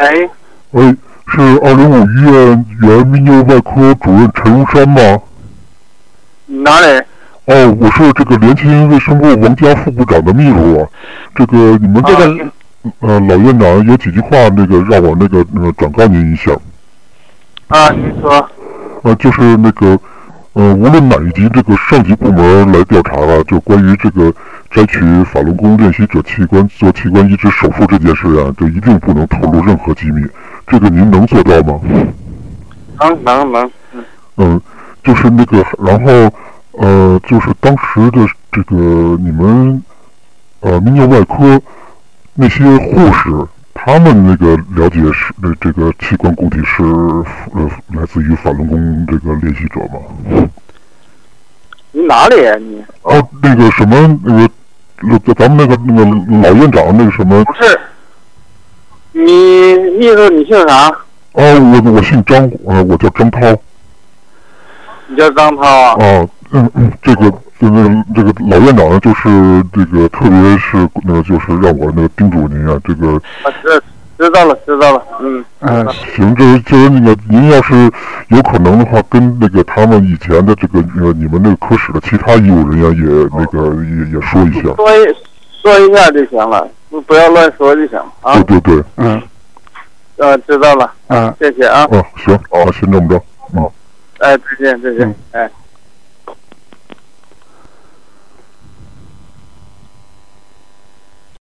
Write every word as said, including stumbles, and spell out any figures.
喂， 喂，是二零五医院原泌尿外科主任陈如山吗？ 哪里？ 哦，我是这个联勤卫生部王家副部长的秘书啊。这个你们这个、啊、呃老院长有几句话那个让我那个那个转告您一下。 啊，您说。 呃，就是那个呃，无论哪一级这个上级部门来调查啊，就关于这个摘取法轮功练习者器官做器官移植手术这件事啊，就一定不能透露任何机密。这个您能做到吗？ 能能能。 嗯。嗯，就是那个，然后呃，就是当时的这个你们呃泌尿外科那些护士，他们那个了解是呃这个器官供体是呃来自于法轮功这个练习者吗？ 你哪里啊你？ 哦，那个什么那个那个咱们那个那个老院长那个什么？ 不是。你秘书你姓啥？ 哦，我我姓张，呃，我叫张涛。 你叫张涛啊？ 哦，嗯嗯，这个这个这个老院长就是这个，特别是那个就是让我那个叮嘱您啊，这个。 啊，知知道了，知道了，嗯。 嗯，行，这就是那个您要是有可能的话，跟那个他们以前的这个呃你们那个科室的其他医务人员也那个也也说一下。 说一说一下就行了，不要乱说就行啊。 对对对，嗯。 呃，知道了， 嗯， 谢谢啊。 哦，行，好，先这么着，嗯。 哎，再见，再见，嗯、哎。